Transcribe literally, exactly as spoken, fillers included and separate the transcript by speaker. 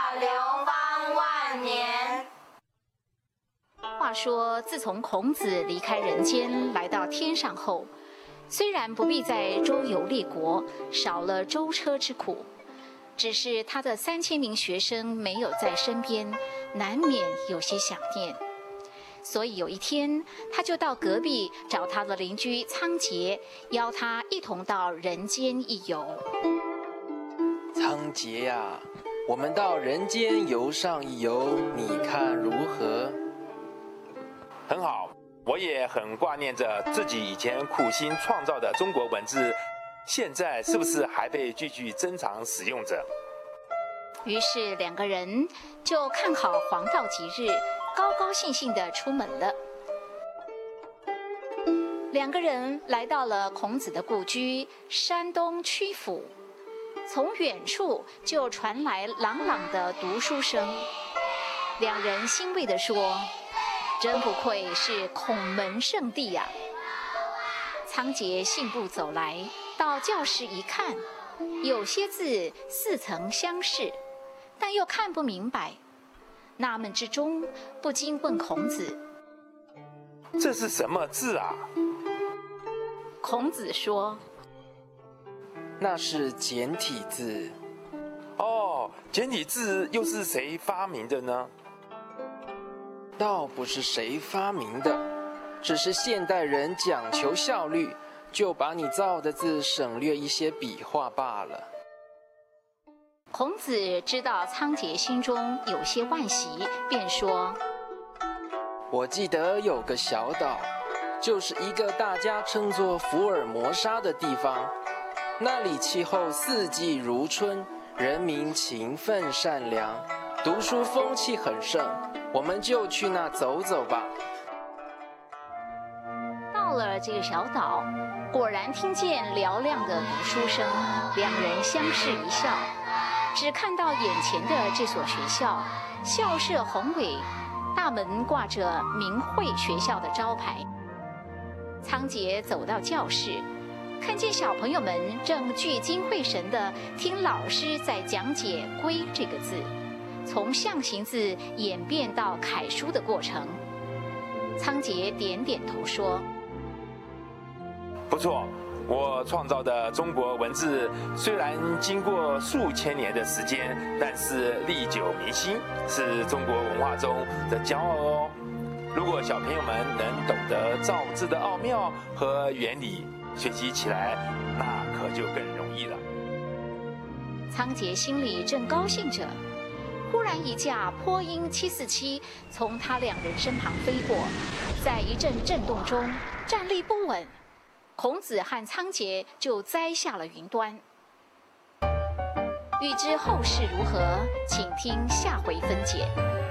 Speaker 1: 流芳万年。
Speaker 2: 话说，自从孔子离开人间，来到天上后，虽然不必再周游列国，少了舟车之苦，只是他的三千名学生没有在身边，难免有些想念。所以有一天，他就到隔壁找他的邻居仓颉，邀他一同到人间一游。
Speaker 3: 仓颉呀，我们到人间游上一游，你看如何？
Speaker 4: 很好，我也很挂念着自己以前苦心创造的中国文字，现在是不是还被句句珍藏使用着？
Speaker 2: 于是两个人就看好黄道吉日，高高兴兴地出门了。两个人来到了孔子的故居山东曲阜，从远处就传来朗朗的读书声。两人欣慰地说：“真不愧是孔门圣地呀！”仓颉信步走来，到教室一看，有些字似曾相识，但又看不明白。纳闷之中，不禁问孔子：“
Speaker 4: 这是什么字啊？”
Speaker 2: 孔子说：“
Speaker 3: 那是简体字。”
Speaker 4: 哦，简体字又是谁发明的呢？
Speaker 3: 倒不是谁发明的，只是现代人讲求效率，就把你造的字省略一些笔画罢了。
Speaker 2: 孔子知道仓颉心中有些惋惜，便说：“
Speaker 3: 我记得有个小岛，就是一个大家称作福尔摩沙的地方，那里气候四季如春，人民勤奋善良，读书风气很盛，我们就去那走走吧。”
Speaker 2: 到了这个小岛，果然听见嘹亮的读书声，两人相视一笑。只看到眼前的这所学校，校舍宏伟，大门挂着明慧学校的招牌。仓颉走到教室，看见小朋友们正聚精会神地听老师在讲解“归”这个字，从象形字演变到楷书的过程。仓颉点点头说：“
Speaker 4: 不错，我创造的中国文字虽然经过数千年的时间，但是历久弥新，是中国文化中的骄傲哦。如果小朋友们能懂得造字的奥妙和原理，学习起来那可就更容易了。”
Speaker 2: 仓颉心里正高兴着，忽然一架波音七四七从他两人身旁飞过，在一阵震动中站立不稳，孔子和仓颉就栽下了云端。欲知后事如何，请听下回分解。